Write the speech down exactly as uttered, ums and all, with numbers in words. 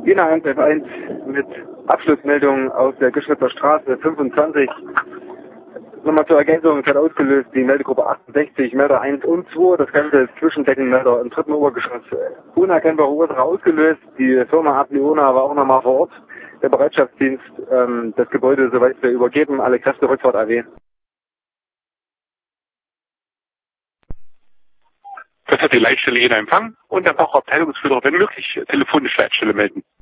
Wiener eins F eins mit Abschlussmeldung aus der Geschwitzer Straße fünfundzwanzig. Nochmal zur Ergänzung, es hat ausgelöst die Meldegruppe achtundsechzig, Melder eins und zwei. Das Ganze ist Zwischendeckenmelder im dritten Obergeschoss. Unerkennbare Ursache ausgelöst. Die Firma Apleona war auch nochmal vor Ort. Der Bereitschaftsdienst, ähm, das Gebäude, soweit wir übergeben, alle Kräfte Rückfahrt A W. Das hat die Leitstelle jeder Empfang und der Fachabteilungsführer, wenn möglich, telefonisch Leitstelle melden.